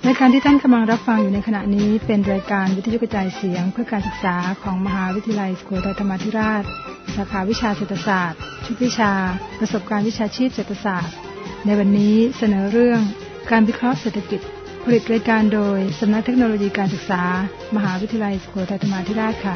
รายการที่ท่านกำลังรับฟังอยู่ในขณะนี้เป็นรายการวิทยุกระจายเสียงเพื่อการศึกษาของมหาวิทยาลัยสุโขทัยธรรมาธิราชสาขาวิชาเศรษฐศาสตร์ชุดวิชาประสบการณ์วิชาชีพเศรษฐศาสตร์ในวันนี้เสนอเรื่องการวิเคราะห์เศรษฐกิจผลิตรายการโดยสำนักเทคโนโลยีการศึกษามหาวิทยาลัยสุโขทัยธรรมาธิราชค่ะ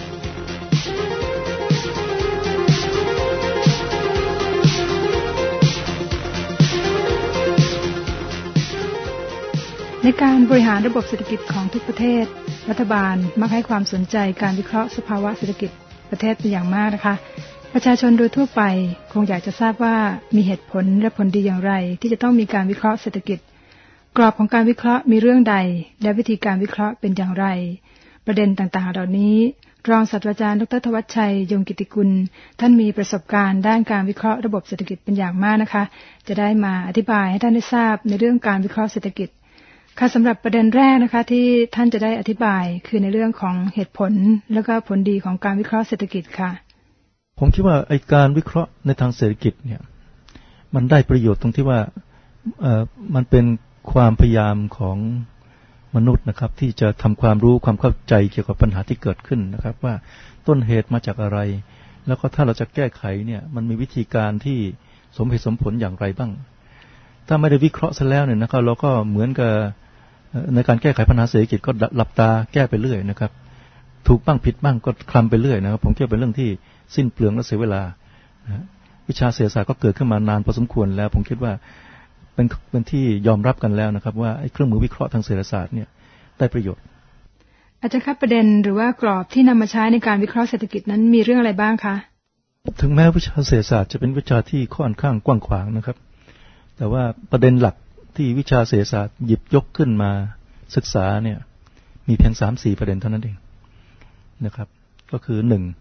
ในการบริหารระบบเศรษฐกิจของทุกประเทศรัฐบาลมักให้ความสนใจการวิเคราะห์สภาวะเศรษฐกิจประเทศเป็นอย่างมากนะคะประชาชนโดยทั่วไปคงอยากจะทราบว่ามีเหตุผลและผลดีอย่างไรที่จะต้องมีการวิเคราะห์เศรษฐกิจกรอบของการวิเคราะห์มีเรื่องใดและวิธีการวิเคราะห์เป็นอย่างไรประเด็นต่างๆเหล่านี้รองศาสตราจารย์ดร.ธวัชชัยยงกิติกุลท่านมีประสบการณ์ด้านการวิเคราะห์ระบบเศรษฐกิจเป็นอย่างมากนะคะจะได้มาอธิบายให้ท่านได้ทราบในเรื่องการวิเคราะห์เศรษฐกิจค่ะสำหรับประเด็นแรกนะคะที่ท่านจะได้อธิบายคือในเรื่องของเหตุผลและก็ผลดีของการวิเคราะห์เศรษฐกิจค่ะผมคิดว่าไอ้การวิเคราะห์ในทางเศรษฐกิจเนี่ยมันได้ประโยชน์ตรงที่ว่ามันเป็นความพยายามของมนุษย์นะครับที่จะทำความรู้ความเข้าใจเกี่ยวกับปัญหาที่เกิดขึ้นนะครับว่าต้นเหตุมาจากอะไรแล้วก็ถ้าเราจะแก้ไขเนี่ยมันมีวิธีการที่สมเหตุสมผลอย่างไรบ้างถ้าไม่ได้วิเคราะห์ซะแล้วเนี่ยนะครับเราก็เหมือนกับในการแก้ไขปัญหาเศรษฐกิจก็หลับตาแก้ไปเรื่อยนะครับถูกบ้างผิดบ้างก็คลำไปเรื่อยนะครับผมคิดว่าเป็นเรื่องที่สิ้นเปลืองและเสียเวลาวิชาเศรษฐศาสตร์ก็เกิดขึ้นมานานพอสมควรแล้วผมคิดว่าเป็นที่ยอมรับกันแล้วนะครับว่าไอ้เครื่องมือวิเคราะห์ทางเศรษฐศาสตร์เนี่ยได้ประโยชน์อาจารย์ครับประเด็นหรือว่ากรอบที่นำมาใช้ในการวิเคราะห์เศรษฐกิจนั้นมีเรื่องอะไรบ้างคะถึงแม้วิชาเศรษฐศาสตร์จะเป็นวิชาที่ค่อนข้างกว้างขวางนะครับแต่ว่าประเด็นหลักที่วิชาเศรษฐศาสตร์หยิบยกขึ้นมาศึกษาเนี่ยมีเพียง 3-4 ประเด็นเท่านั้นเองนะครับก็คือ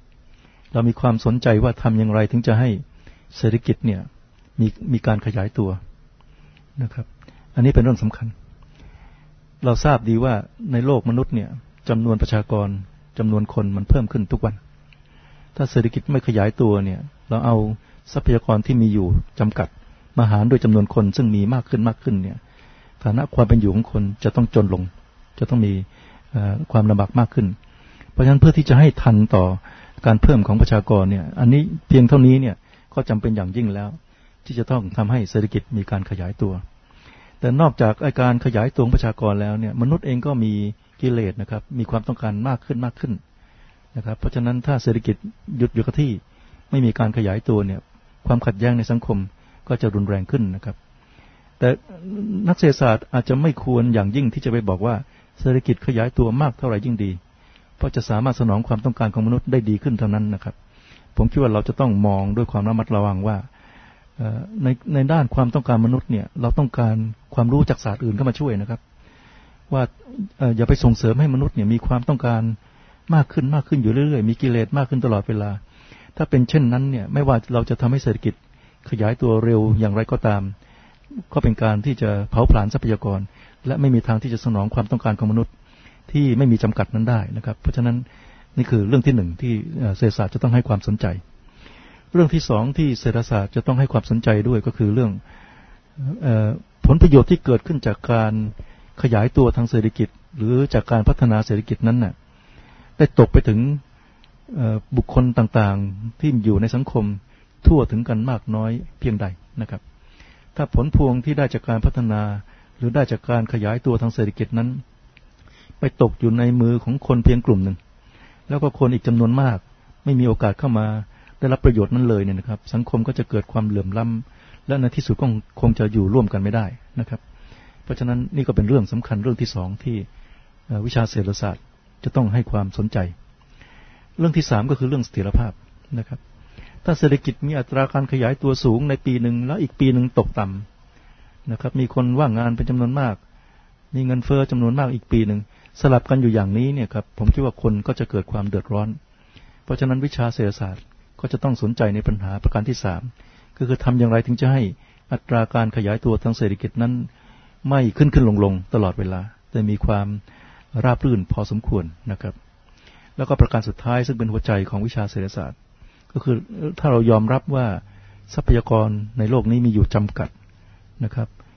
1. เรามีความสนใจว่าทำอย่างไรถึงจะให้เศรษฐกิจเนี่ยมีการขยายตัวนะครับอันนี้เป็นเรื่องสำคัญเราทราบดีว่าในโลกมนุษย์เนี่ยจำนวนประชากรจำนวนคนมันเพิ่มขึ้นทุกวันถ้าเศรษฐกิจไม่ขยายตัวเนี่ยเราเอาทรัพยากรที่มีอยู่จำกัดมาหารด้วยจำนวนคนซึ่งมีมากขึ้นเนี่ยฐานะความเป็นอยู่ของคนจะต้องจนลงจะต้องมีความลำบากมากขึ้นเพราะฉะนั้นเพื่อที่จะให้ทันต่อการเพิ่มของประชากรเนี่ยอันนี้เพียงเท่านี้เนี่ยก็จำเป็นอย่างยิ่งแล้วที่จะต้องทำให้เศรษฐกิจมีการขยายตัวแต่นอกจากการขยายตัวของประชากรแล้วเนี่ยมนุษย์เองก็มีกิเลสนะครับมีความต้องการมากขึ้นนะครับเพราะฉะนั้นถ้าเศรษฐกิจหยุดอยู่กับที่ไม่มีการขยายตัวเนี่ยความขัดแย้งในสังคมก็จะรุนแรงขึ้นนะครับแต่นักเศรษฐศาสตร์อาจจะไม่ควรอย่างยิ่งที่จะไปบอกว่าเศรษฐกิจขยายตัวมากเท่าไหร่ยิ่งดีเพราะจะสามารถสนองความต้องการของมนุษย์ได้ดีขึ้นเท่านั้นนะครับผมคิดว่าเราจะต้องมองด้วยความระมัดระวังว่าในด้านความต้องการมนุษย์เนี่ยเราต้องการความรู้จากศาสตร์อื่นเข้ามาช่วยนะครับว่าอย่าไปส่งเสริมให้มนุษย์เนี่ยมีความต้องการมากขึ้นอยู่เรื่อยๆมีกิเลสมากขึ้นตลอดเวลาถ้าเป็นเช่นนั้นเนี่ยไม่ว่าเราจะทำให้เศรษฐกิจขยายตัวเร็วอย่างไรก็ตามก็เป็นการที่จะเผาผลาญทรัพยากรและไม่มีทางที่จะสนองความต้องการของมนุษย์ที่ไม่มีจำกัดนั้นได้นะครับเพราะฉะนั้นนี่คือเรื่องที่1ที่เศรษฐศาสตร์จะต้องให้ความสนใจเรื่องที่2ที่เศรษฐศาสตร์จะต้องให้ความสนใจด้วยก็คือเรื่องผลประโยชน์ที่เกิดขึ้นจากการขยายตัวทางเศรษฐกิจหรือจากการพัฒนาเศรษฐกิจนั้นน่ะได้ตกไปถึงบุคคลต่างๆที่อยู่ในสังคมทั่วถึงกันมากน้อยเพียงใดนะครับถ้าผลพวงที่ได้จากการพัฒนาหรือได้จากการขยายตัวทางเศรษฐกิจนั้นไปตกอยู่ในมือของคนเพียงกลุ่มหนึ่งแล้วก็คนอีกจำนวนมากไม่มีโอกาสเข้ามาได้รับประโยชน์นั้นเลยเนี่ยนะครับสังคมก็จะเกิดความเหลื่อมล้ำและในที่สุดก็คงจะอยู่ร่วมกันไม่ได้นะครับเพราะฉะนั้นนี่ก็เป็นเรื่องสำคัญเรื่องที่2ที่วิชาเศรษฐศาสตร์จะต้องให้ความสนใจเรื่องที่3ก็คือเรื่องเสถียรภาพนะครับถ้าเศรษฐกิจมีอัตราการขยายตัวสูงในปีหนึ่งแล้วอีกปีหนึ่งตกต่ำนะครับมีคนว่างงานเป็นจำนวนมากมีเงินเฟ้อจำนวนมากอีกปีหนึ่งสลับกันอยู่อย่างนี้เนี่ยครับผมคิดว่าคนก็จะเกิดความเดือดร้อนเพราะฉะนั้นวิชาเศรษฐศาสตร์ก็จะต้องสนใจในปัญหาประการที่3ก็คือทำอย่างไรถึงจะให้อัตราการขยายตัวทางเศรษฐกิจนั้นไม่ขึ้นลงตลอดเวลาแต่มีความราบรื่นพอสมควรนะครับแล้วก็ประการสุดท้ายซึ่งเป็นหัวใจของวิชาเศรษฐศาสตร์ก็คือถ้าเรายอมรับว่าทรัพยากรในโลกนี้มีอยู่จำกัดนะครับ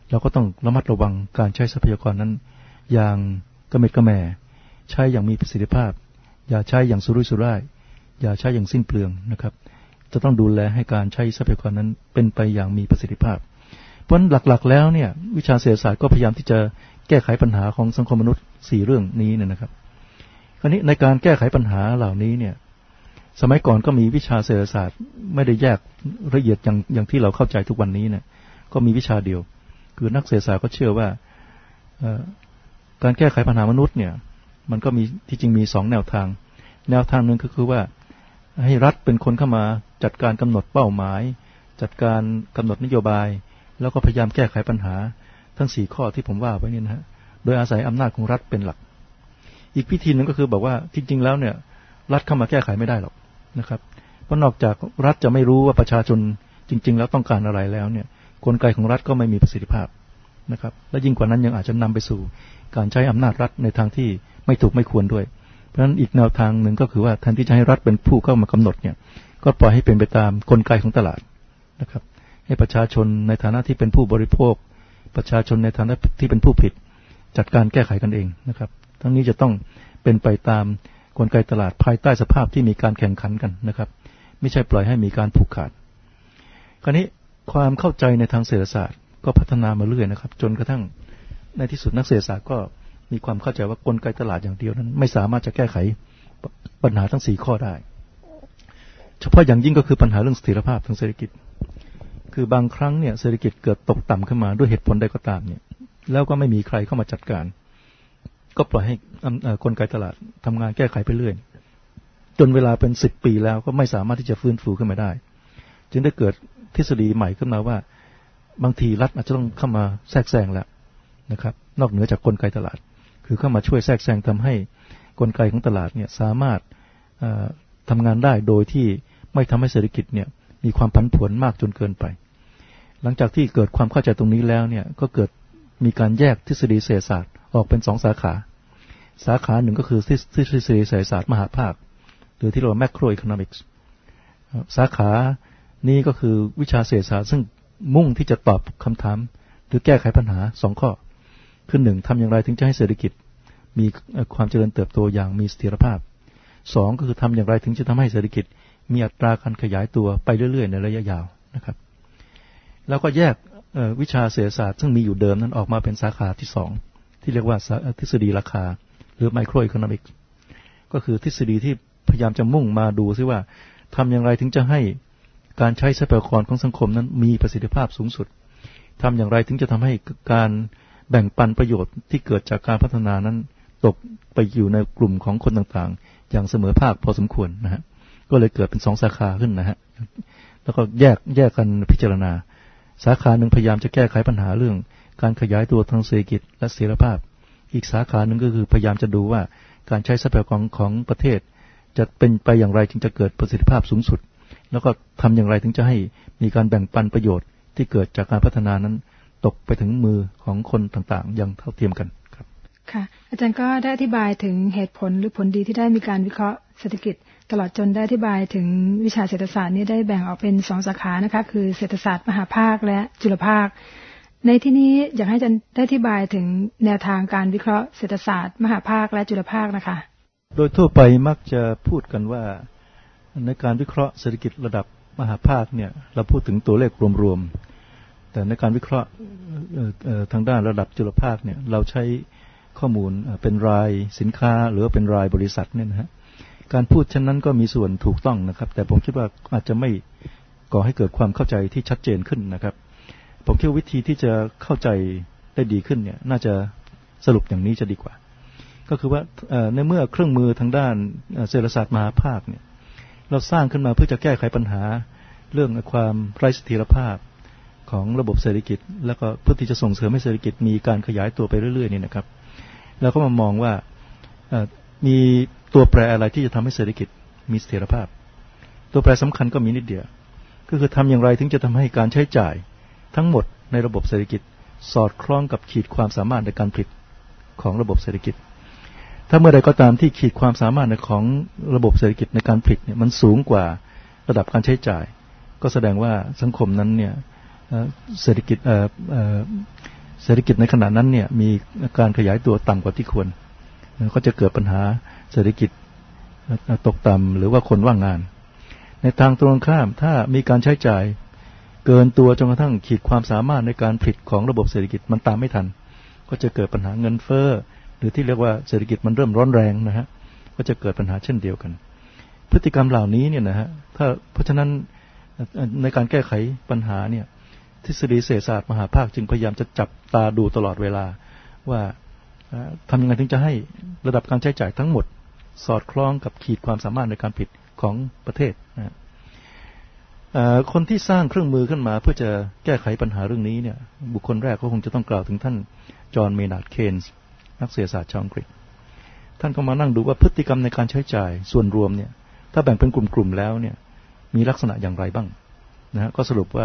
เราก็ต้องระมัดระวังการใช้ทรัพยากรนั้นอย่างกระเม็ดกระแหม่ใช้อย่างมีประสิทธิภาพอย่าใช้อย่างสุรุ่ยสุร่ายอย่าใช้อย่างสิ้นเปลืองนะครับจะต้องดูแลให้การใช้ทรัพยากรนั้นเป็นไปอย่างมีประสิทธิภาพเพราะหลักๆแล้วเนี่ยวิชาเศรษฐศาสตร์ก็พยายามที่จะแก้ไขปัญหาของสังคมมนุษย์4เรื่องนี้นะครับคราวนี้ในการแก้ไขปัญหาเหล่านี้เนี่ยสมัยก่อนก็มีวิชาเศรษฐศาสตร์ไม่ได้แยกละเอียดอย่างที่เราเข้าใจทุกวันนี้เนี่ยก็มีวิชาเดียวคือนักเศรษฐศาสตร์ก็เชื่อว่าการแก้ไขปัญหามนุษย์เนี่ยมันก็มีที่จริงมี2แนวทางนึงก็คือว่าให้รัฐเป็นคนเข้ามาจัดการกำหนดเป้าหมายจัดการกำหนดนโยบายแล้วก็พยายามแก้ไขปัญหาทั้ง4ข้อที่ผมว่าไว้นี่นะฮะโดยอาศัยอำนาจของรัฐเป็นหลักอีกวิธีนึงก็คือบอกว่าจริงๆแล้วเนี่ยรัฐเข้ามาแก้ไขไม่ได้หรอกนะครับเพราะนอกจากรัฐจะไม่รู้ว่าประชาชนจริงๆแล้วต้องการอะไรแล้วเนี่ยกลไกของรัฐก็ไม่มีประสิทธิภาพนะครับและยิ่งกว่านั้นยังอาจจะนำไปสู่การใช้อำนาจรัฐในทางที่ไม่ถูกไม่ควรด้วยเพราะฉะนั้นอีกแนวทางหนึ่งก็คือว่าแทนที่จะให้รัฐเป็นผู้เข้ามากำหนดเนี่ยก็ปล่อยให้เป็นไปตามกลไกของตลาดนะครับให้ประชาชนในฐานะที่เป็นผู้บริโภคประชาชนในฐานะที่เป็นผู้ผลิตจัดการแก้ไขกันเองนะครับทั้งนี้จะต้องเป็นไปตามกลไกตลาดภายใต้สภาพที่มีการแข่งขันกันนะครับไม่ใช่ปล่อยให้มีการผูกขาดคราวนี้ความเข้าใจในทางเศรษฐศาสตร์ก็พัฒนามาเรื่อยนะครับจนกระทั่งในที่สุดนักเศรษฐศาสตร์ก็มีความเข้าใจว่ากลไกตลาดอย่างเดียวนั้นไม่สามารถจะแก้ไขปัญหาทั้ง4ข้อได้เฉพาะอย่างยิ่งก็คือปัญหาเรื่องเสถียรภาพทางเศรษฐกิจคือบางครั้งเนี่ยเศรษฐกิจเกิดตกต่ำขึ้นมาด้วยเหตุผลใดก็ตามเนี่ยแล้วก็ไม่มีใครเข้ามาจัดการก็ปล่อยให้กลไกตลาดทำงานแก้ไขไปเรื่อยจนเวลาเป็น10 ปีแล้วก็ไม่สามารถที่จะฟื้นฟูขึ้นมาได้จึงได้เกิดทฤษฎีใหม่ขึ้นมาว่าบางทีรัฐอาจจะต้องเข้ามาแทรกแซงแล้วนะครับนอกเหนือจากกลไกตลาดคือเข้ามาช่วยแทรกแซงทำให้กลไกของตลาดเนี่ยสามารถทำงานได้โดยที่ไม่ทำให้เศรษฐกิจเนี่ยมีความผันผวนมากจนเกินไปหลังจากที่เกิดความเข้าใจตรงนี้แล้วเนี่ยก็เกิดมีการแยกทฤษฎีเศรษฐศาสตร์ออกเป็น2 สาขาหนึ่งก็คือทฤษฎีเศรษฐศาสตร์มหาภาคหรือที่เรียกว่า macroeconomics สาขานี้ก็คือวิชาเศรษฐศาสตร์ซึ่งมุ่งที่จะตอบคำถามหรือแก้ไขปัญหา2 ข้อคือ1ทำอย่างไรถึงจะให้เศรษฐกิจมีความเจริญเติบโตอย่างมีเสถียรภาพ2ก็คือทำอย่างไรถึงจะทำให้เศรษฐกิจมีอัตราการขยายตัวไปเรื่อยๆในระยะยาวนะครับแล้วก็แยกวิชาเศรษฐศาสตร์ซึ่งมีอยู่เดิมนั้นออกมาเป็นสาขาที่2ที่เรียกว่าทฤษฎีราคาหรือ microeconomics ก็คือทฤษฎีที่พยายามจะมุ่งมาดูซิว่าทำอย่างไรถึงจะให้การใช้ทรัพยากรของสังคมนั้นมีประสิทธิภาพสูงสุดทำอย่างไรถึงจะทำให้การแบ่งปันประโยชน์ที่เกิดจากการพัฒนานั้นตกไปอยู่ในกลุ่มของคนต่างๆอย่างเสมอภาคพอสมควรนะฮะก็เลยเกิดเป็น2 สาขาขึ้นนะฮะแล้วก็แยกกันพิจารณาสาขาหนึ่งพยายามจะแก้ไขปัญหาเรื่องการขยายตัวทางเศรษฐกิจและเสถียรภาพอีกสาขาหนึ่งก็คือพยายามจะดูว่าการใช้ทรัพยากรของประเทศจะเป็นไปอย่างไรจึงจะเกิดประสิทธิภาพสูงสุดแล้วก็ทำอย่างไรถึงจะให้มีการแบ่งปันประโยชน์ที่เกิดจากการพัฒนานั้นตกไปถึงมือของคนต่างๆอย่างเท่าเทียมกันครับค่ะอาจารย์ก็ได้อธิบายถึงเหตุผลหรือผลดีที่ได้มีการวิเคราะห์เศรษฐกิจตลอดจนได้อธิบายถึงวิชาเศรษฐศาสตร์นี้ได้แบ่งออกเป็น2 สาขานะคะคือเศรษฐศาสตร์มหาภาคและจุลภาคในที่นี้อยากให้อาจารย์ได้อธิบายถึงแนวทางการวิเคราะห์เศรษฐศาสตร์มหาภาคและจุลภาคนะคะโดยทั่วไปมักจะพูดกันว่าในการวิเคราะห์เศรษฐกิจระดับมหาภาคเนี่ยเราพูดถึงตัวเลขรวมๆแต่ในการวิเคราะห์ทางด้านระดับจุลภาคเนี่ยเราใช้ข้อมูลเป็นรายสินค้าหรือเป็นรายบริษัทเนี่ยนะฮะการพูดเช่นนั้นก็มีส่วนถูกต้องนะครับแต่ผมคิดว่าอาจจะไม่ก่อให้เกิดความเข้าใจที่ชัดเจนขึ้นนะครับผมคิดว่าวิธีที่จะเข้าใจได้ดีขึ้นเนี่ยน่าจะสรุปอย่างนี้จะดีกว่าก็คือว่าในเมื่อเครื่องมือทางด้านเศรษฐศาสตร์มหาภาคเนี่ยเราสร้างขึ้นมาเพื่อจะแก้ไขปัญหาเรื่องความไร้เสถียรภาพของระบบเศรษฐกิจแล้วก็เพื่อที่จะส่งเสริมให้เศรษฐกิจมีการขยายตัวไปเรื่อยๆนี่นะครับแล้วก็มามองว่ามีตัวแปรอะไรที่จะทำให้เศรษฐกิจมีเสถียรภาพตัวแปรสำคัญก็มีนิดเดียวก็คือทำอย่างไรถึงจะทำให้การใช้จ่ายทั้งหมดในระบบเศรษฐกิจสอดคล้องกับขีดความสามารถในการผลิตของระบบเศรษฐกิจถ้าเมื่อใดก็ตามที่ขีดความสามารถของระบบเศรษฐกิจในการผลิตเนี่ยมันสูงกว่าระดับการใช้จ่ายก็แสดงว่าสังคมนั้นเนี่ยเศรษฐกิจเศรษฐกิจในขณะนั้นเนี่ยมีการขยายตัวต่ำกว่าที่ควรก็จะเกิดปัญหาเศรษฐกิจตกต่ำหรือว่าคนว่างงานในทางตรงข้ามถ้ามีการใช้จ่ายเกินตัวจนกระทั่งขีดความสามารถในการผลิตของระบบเศรษฐกิจมันตามไม่ทันก็จะเกิดปัญหาเงินเฟ้อหรือที่เรียกว่าเศรษฐกิจมันเริ่มร้อนแรงนะฮะก็จะเกิดปัญหาเช่นเดียวกันพฤติกรรมเหล่านี้เนี่ยนะฮะเพราะฉะนั้นในการแก้ไขปัญหาเนี่ยทฤษฎีเศรษฐศาสตร์มหาภาคจึงพยายามจะจับตาดูตลอดเวลาว่าทำยังไงถึงจะให้ระดับการใช้จ่ายทั้งหมดสอดคล้องกับขีดความสามารถในการผลิตของประเทศนะคนที่สร้างเครื่องมือขึ้นมาเพื่อจะแก้ไขปัญหาเรื่องนี้เนี่ยบุคคลแรกก็คงจะต้องกล่าวถึงท่านจอห์นเมนาร์ด เคนส์นักเศรษฐศาสตร์ชาวอังกฤษท่านก็มานั่งดูว่าพฤติกรรมในการใช้จ่ายส่วนรวมเนี่ยถ้าแบ่งเป็นกลุ่มๆแล้วเนี่ยมีลักษณะอย่างไรบ้างนะฮะก็สรุปว่า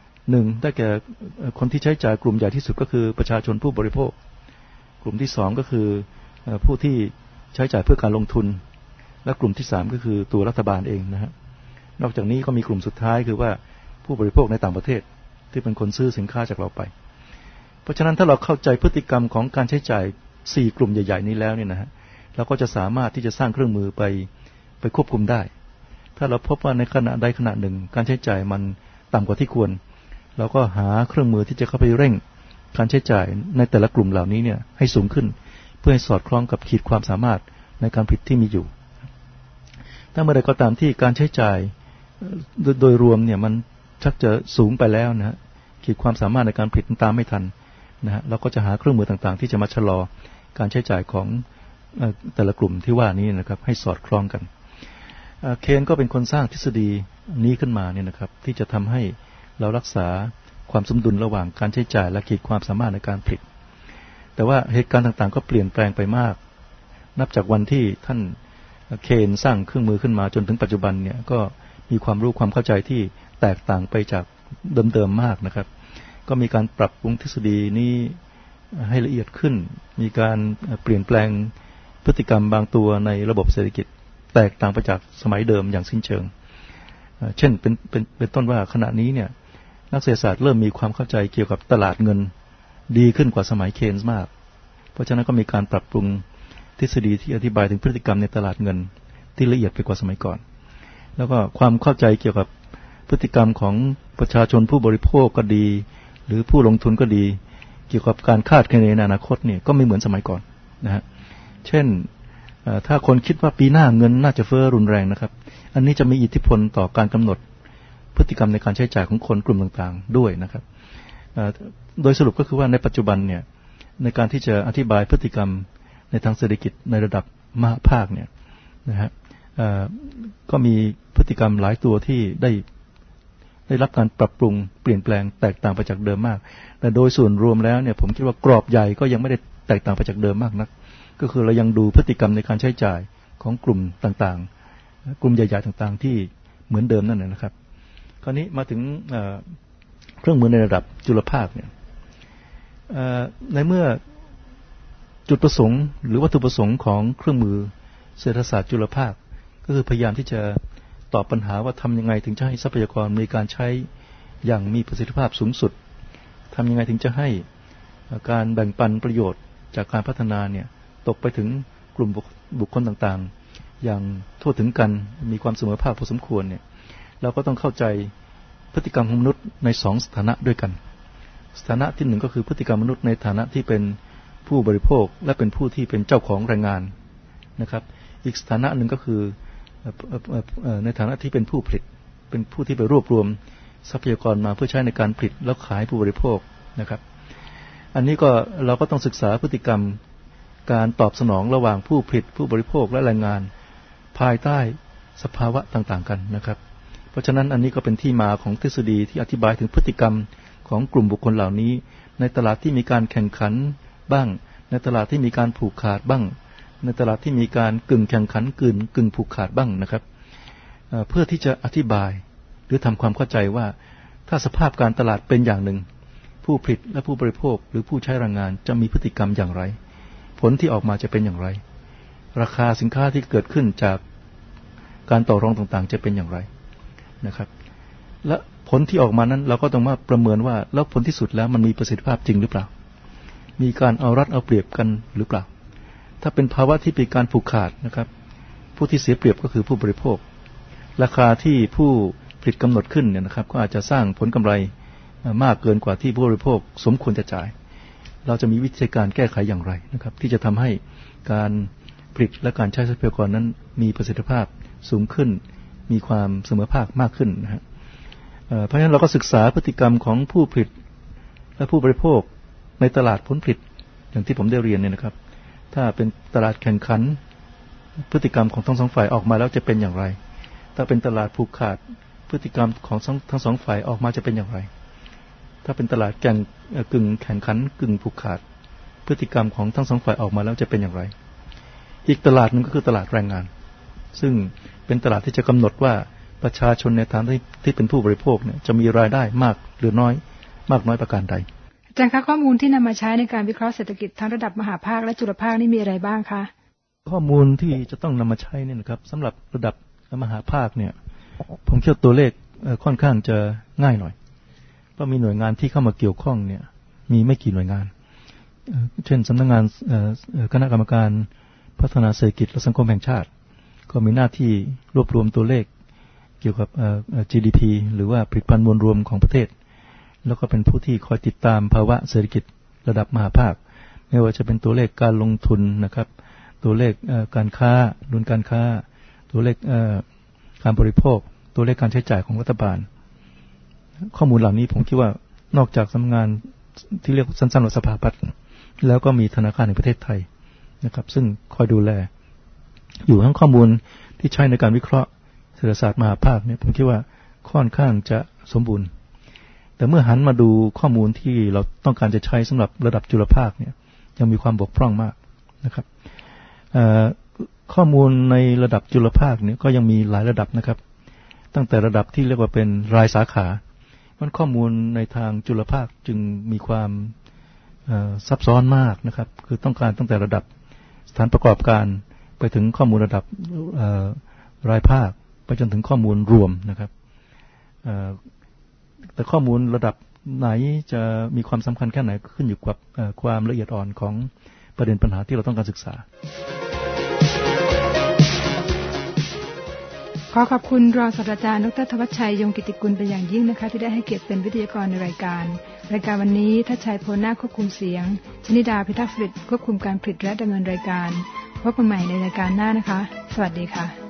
1ได้แก่คนที่ใช้จ่ายกลุ่มใหญ่ที่สุดก็คือประชาชนผู้บริโภคกลุ่มที่2ก็คือผู้ที่ใช้จ่ายเพื่อการลงทุนและกลุ่มที่3ก็คือตัวรัฐบาลเองนะฮะนอกจากนี้ก็มีกลุ่มสุดท้ายคือว่าผู้บริโภคในต่างประเทศที่เป็นคนซื้อสินค้าจากเราไปเพราะฉะนั้นถ้าเราเข้าใจพฤติกรรมของการใช้จ่าย4กลุ่มใหญ่ๆนี้แล้วเนี่ยนะฮะเราก็จะสามารถที่จะสร้างเครื่องมือไปควบคุมได้ถ้าเราพบว่าในขณะใดขณะหนึ่งการใช้จ่ายมันต่ำกว่าที่ควรเราก็หาเครื่องมือที่จะเข้าไปเร่งการใช้จ่ายในแต่ละกลุ่มเหล่านี้เนี่ยให้สูงขึ้นเพื่อให้สอดคล้องกับขีดความสามารถในการผลิตที่มีอยู่ถ้าเมื่อใดก็ตามที่การใช้จ่ายโดยรวมเนี่ยมันชักจะสูงไปแล้วนะฮะขีดความสามารถในการผลิตตามไม่ทันนะฮะเราก็จะหาเครื่องมือต่างๆที่จะมาชะลอการใช้จ่ายของแต่ละกลุ่มที่ว่านี้นะครับให้สอดคล้องกันเคนก็เป็นคนสร้างทฤษฎีนี้ขึ้นมาเนี่ยนะครับที่จะทำให้เรารักษาความสมดุลระหว่างการใช้จ่ายและขีดความสามารถในการผลิตแต่ว่าเหตุการณ์ต่างๆก็เปลี่ยนแปลงไปมากนับจากวันที่ท่านเคนสร้างเครื่องมือขึ้นมาจนถึงปัจจุบันเนี่ยก็มีความรู้ความเข้าใจที่แตกต่างไปจากเดิมๆมากนะครับก็มีการปรับปรุงทฤษฎีนี้ให้ละเอียดขึ้นมีการเปลี่ยนแปลงพฤติกรรมบางตัวในระบบเศรษฐกิจแตกต่างไปจากสมัยเดิมอย่างสิ้นเชิงเช่นเป็นต้นว่าขณะนี้เนี่ยนักเศรษฐศาสตร์เริ่มมีความเข้าใจเกี่ยวกับตลาดเงินดีขึ้นกว่าสมัยเคนส์มากเพราะฉะนั้นก็มีการปรับปรุงทฤษฎีที่อธิบายถึงพฤติกรรมในตลาดเงินที่ละเอียดไปกว่าสมัยก่อนแล้วก็ความเข้าใจเกี่ยวกับพฤติกรรมของประชาชนผู้บริโภคก็ดีหรือผู้ลงทุนก็ดีเกี่ยวกับการคาดคะเนในอนาคตเนี่ยก็ไม่เหมือนสมัยก่อนนะฮะเช่นถ้าคนคิดว่าปีหน้าเงินน่าจะเฟ้อรุนแรงนะครับอันนี้จะมีอิทธิพลต่อการกำหนดพฤติกรรมในการใช้จ่ายของคนกลุ่มต่างๆด้วยนะครับโดยสรุปก็คือว่าในปัจจุบันเนี่ยในการที่จะอธิบายพฤติกรรมในทางเศรษฐกิจในระดับมหาภาคเนี่ยนะฮะก็มีพฤติกรรมหลายตัวที่ได้รับการปรับปรุงเปลี่ยนแปลงแตกต่างไปจากเดิมมากแต่โดยส่วนรวมแล้วเนี่ยผมคิดว่ากรอบใหญ่ก็ยังไม่ได้แตกต่างไปจากเดิมมากนักก็คือเรายังดูพฤติกรรมในการใช้จ่ายของกลุ่มต่างๆกลุ่มใหญ่ๆต่างๆที่เหมือนเดิมนั่นแหละนะครับคราวนี้มาถึงเครื่องมือในระดับจุลภาคเนี่ยในเมื่อจุดประสงค์หรือวัตถุประสงค์ของเครื่องมือเศรษฐศาสตร์จุลภาคก็คือพยายามที่จะตอบปัญหาว่าทำยังไงถึงจะให้ทรัพยากรมีการใช้อย่างมีประสิทธิภาพสูงสุดทำยังไงถึงจะให้การแบ่งปันประโยชน์จากการพัฒนาเนี่ยตกไปถึงกลุ่มบุคคลต่างๆอย่างทั่วถึงกันมีความเสมอภาคพอสมควรเนี่ยเราก็ต้องเข้าใจพฤติกรรมของมนุษย์ใน2สถานะด้วยกันสถานะที่1ก็คือพฤติกรรมมนุษย์ในฐานะที่เป็นผู้บริโภคและเป็นผู้ที่เป็นเจ้าของแรงงานนะครับอีกสถานะหนึ่งก็คือในฐานะที่เป็นผู้ผลิตเป็นผู้ที่ไปรวบรวมทรัพยากรมาเพื่อใช้ในการผลิตแล้วขายผู้บริโภคนะครับอันนี้ก็เราก็ต้องศึกษาพฤติกรรมการตอบสนองระหว่างผู้ผลิตผู้บริโภคและแรงงานภายใต้สภาวะต่างๆกันนะครับเพราะฉะนั้นอันนี้ก็เป็นที่มาของทฤษฎีที่อธิบายถึงพฤติกรรมของกลุ่มบุคคลเหล่านี้ในตลาดที่มีการแข่งขันบ้างในตลาดที่มีการผูกขาดบ้างในตลาดที่มีการกึ่งแข่งขันกึ่งผูกขาดบ้างนะครับเพื่อที่จะอธิบายหรือทำความเข้าใจว่าถ้าสภาพการตลาดเป็นอย่างหนึ่งผู้ผลิตและผู้บริโภคหรือผู้ใช้แรงงานจะมีพฤติกรรมอย่างไรผลที่ออกมาจะเป็นอย่างไรราคาสินค้าที่เกิดขึ้นจากการต่อรองต่างๆจะเป็นอย่างไรนะครับและผลที่ออกมานั้นเราก็ต้องมาประเมินว่าแล้วผลที่สุดแล้วมันมีประสิทธิภาพจริงหรือเปล่ามีการเอารัดเอาเปรียบกันหรือเปล่าถ้าเป็นภาวะที่เป็นการผูกขาดนะครับผู้ที่เสียเปรียบก็คือผู้บริโภคราคาที่ผู้ผลิตกำหนดขึ้นเนี่ยนะครับก็อาจจะสร้างผลกำไรมากเกินกว่าที่ผู้บริโภคสมควรจะจ่ายเราจะมีวิธีการแก้ไขอย่างไรนะครับที่จะทำให้การผลิตและการใช้ทรัพยากรนั้นมีประสิทธิภาพสูงขึ้นมีความเสมอภาคมากขึ้นนะฮะเพราะฉะนั้นเราก็ศึกษาพฤติกรรมของผู้ผลิตและผู้บริโภคในตลาดผลผลิตอย่างที่ผมได้เรียนเนี่ยนะครับถ้าเป็นตลาดแข่งขันพฤติกรรมของทั้งสองฝ่ายออกมาแล้วจะเป็นอย่างไรถ้าเป็นตลาดผูกขาดพฤติกรรมของทั้งสองฝ่ายออกมาจะเป็นอย่างไรถ้าเป็นตลาดกึ่งแข่งขันกึ่งผูกขาดพฤติกรรมของทั้งสองฝ่ายออกมาแล้วจะเป็นอย่างไรอีกตลาดนึงก็คือตลาดแรงงานซึ่งเป็นตลาดที่จะกำหนดว่าประชาชนในฐานะที่เป็นผู้บริโภคเนี่ยจะมีรายได้มากหรือน้อยมากน้อยประการใดอาจารย์คะข้อมูลที่นำมาใช้ในการวิเคราะห์เศรษฐกิจทั้งระดับมหาภาคและจุลภาคนี่มีอะไรบ้างคะข้อมูลที่จะต้องนำมาใช้เนี่ยนะครับสำหรับระดับมหาภาคเนี่ยผมเชื่อตัวเลขค่อนข้างจะง่ายหน่อยเพราะมีหน่วยงานที่เข้ามาเกี่ยวข้องเนี่ยมีไม่กี่หน่วยงานเช่นสำนักงานคณะกรรมการพัฒนาเศรษฐกิจและสังคมแห่งชาติก็มีหน้าที่รวบรวมตัวเลขเกี่ยวกับGDP หรือว่าผลิตภัณฑ์มวลรวมของประเทศแล้วก็เป็นผู้ที่คอยติดตามภาวะเศรษฐกิจระดับมหาภาคไม่ว่าจะเป็นตัวเลขการลงทุนนะครับตัวเลขการค้าดุลการค้าตัวเลขการบริโภคตัวเลขการใช้จ่ายของรัฐบาลข้อมูลเหล่านี้ผมคิดว่านอกจากสำนักงานที่เรียกสั้นๆว่าสภาพัฒน์แล้วก็มีธนาคารแห่งประเทศไทยนะครับซึ่งคอยดูแลอยู่ทั้งข้อมูลที่ใช้ในการวิเคราะห์เศรษฐศาสตร์มหาภาคเนี่ยผมคิดว่าค่อนข้างจะสมบูรณ์แต่เมื่อหันมาดูข้อมูลที่เราต้องการจะใช้สำหรับระดับจุลภาคเนี่ยยังมีความบกพร่องมากนะครับข้อมูลในระดับจุลภาคเนี่ยก็ยังมีหลายระดับนะครับตั้งแต่ระดับที่เรียกว่าเป็นรายสาขามันข้อมูลในทางจุลภาคจึงมีความซับซ้อนมากนะครับคือต้องการตั้งแต่ระดับสถานประกอบการไปถึงข้อมูลระดับรายภาคไปจนถึงข้อมูลรวมนะครับแต่ข้อมูลระดับไหนจะมีความสำคัญแค่ไหนขึ้นอยู่กับความละเอียดอ่อนของประเด็นปัญหาที่เราต้องการศึกษาขอขอบคุณรองศาสตราจารย์ดร.ธวัชชัยยงกิติกุลเป็นอย่างยิ่งนะคะที่ได้ให้เกียรติเป็นวิทยากรในรายการวันนี้ทัชชัยโพนาควบคุมเสียงชนิดาพิทักษ์สิริควบคุมการผลิตและดำเนินรายการพบกันใหม่ในรายการหน้านะคะสวัสดีค่ะ